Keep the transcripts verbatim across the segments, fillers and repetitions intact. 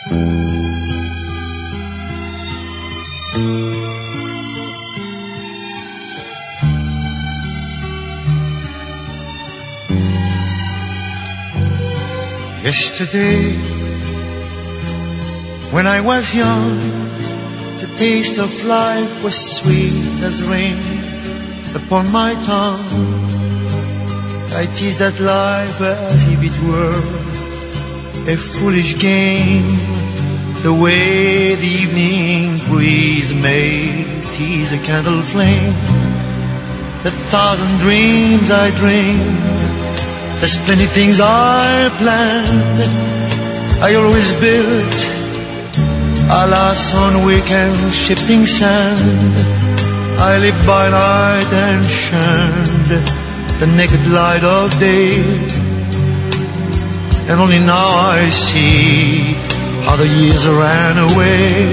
Yesterday, when I was young, the taste of life was sweet as rain upon my tongue. I teased at life as if it were a foolish game, the way the evening breeze may tease a candle flame. The thousand dreams I dreamed, the splendid things I planned, I always built, alas, on weak and shifting sand. I lived by night and shunned the naked light of day, and only now I see how the years ran away.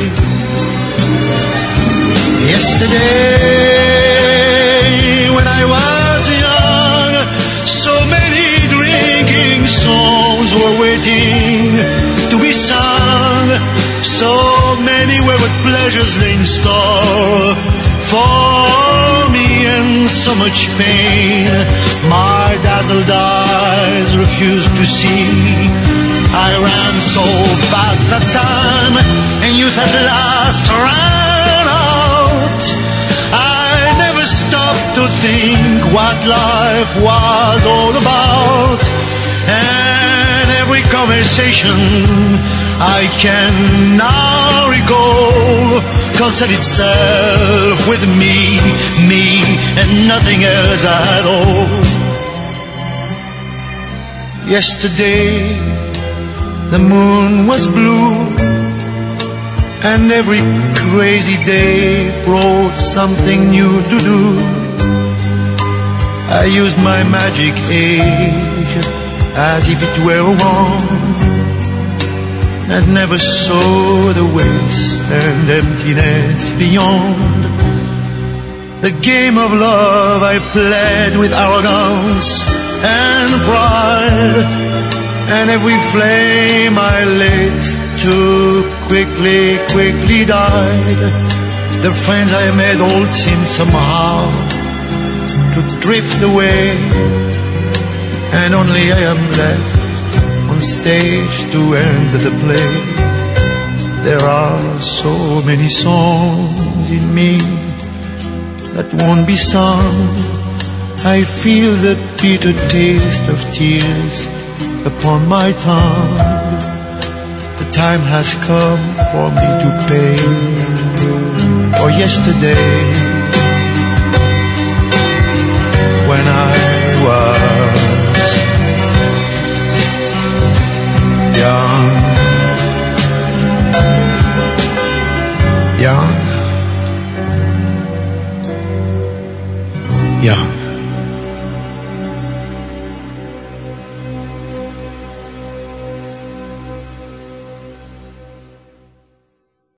Yesterday, when I was young, so many drinking songs were waiting to be sung. So many wayward pleasures lay in store for me, and so much pain my dazzled eyes refused to see. I ran so fast that time, and youth at last ran out. I never stopped to think what life was all about, and every conversation I can now recall concerned itself with me, me, and nothing else at all. Yesterday, the moon was blue, and every crazy day brought something new to do. I used my magic age as if it were a wand, and never saw the waste and emptiness beyond. The game of love I played with arrogance and pride, and every flame I lit too quickly, quickly died. The friends I made all seemed somehow to drift away, and only I am left on stage to end the play. There are so many songs in me that won't be sung. I feel the bitter taste of tears upon my tongue. The time has come for me to pay for yesterday.